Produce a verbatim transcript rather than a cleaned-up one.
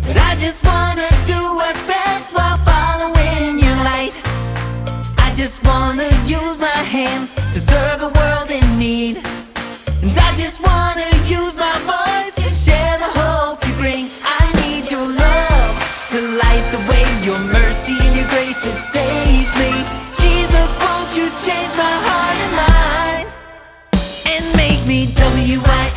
But I just wanna do what's best while following your light. I just wanna use my hands to serve a world in need. And I just wanna use my voice to share the hope you bring. I need your love to light the way, your mercy and your grace, it saves me. Jesus, won't you change my heart and mind and make me W I